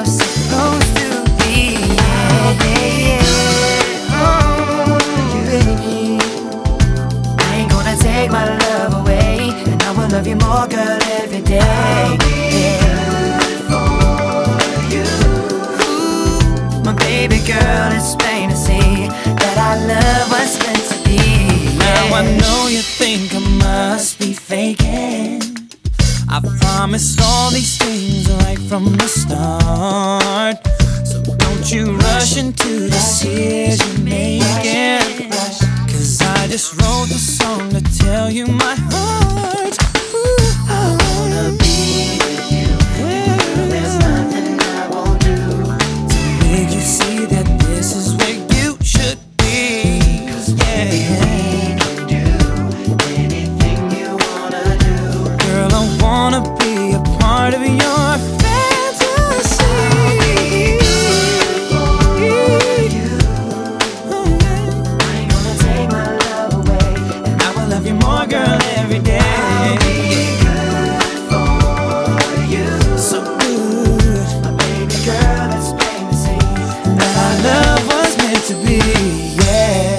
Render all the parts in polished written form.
love's supposed to be. Yeah, yeah, yeah. Oh, baby, I ain't gonna take my love away, and I will love you more, girl, every day. Yeah. Ooh, my baby girl, it's plain to see that our love was meant to be. Now I know you think I must be faking. I promised all these things right from the start. So don't you rush into decision making, 'cause I just wrote the song to tell you my heart. Ooh, I wanna be with you. Girl, there's nothing I won't do to make you see that this is where you should be. 'Cause yeah, wanna be a part of your fantasy. I ain't gonna take my love away, and I will love you more, girl, every day. I'll be good for you. So good, my baby girl, it's plain to see that our love was meant to be. Yeah.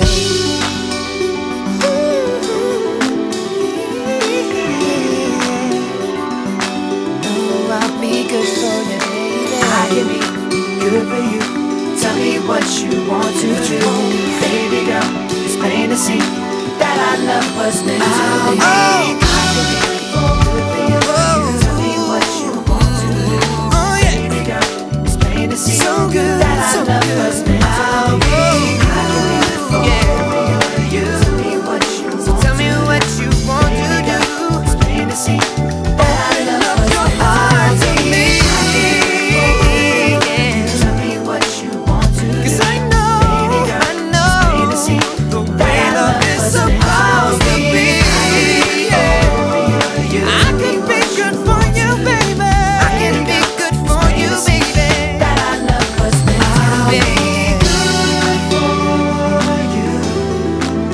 I'll be good for you, baby. I can be good for you. Tell me what you want to do, baby girl. It's plain to see that our love was meant to be. I can be good for you. Tell me what you want to do, baby girl. It's plain to see So good, that our so love good. was meant to be. I can be good for you. Tell me what you want. Tell me what you want to do. It's plain to see that our love was Your heart to me.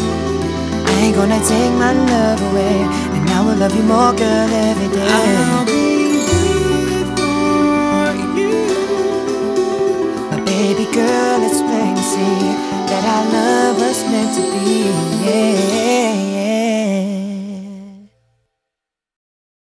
Gonna take my love away, and I will love you more, girl, every day.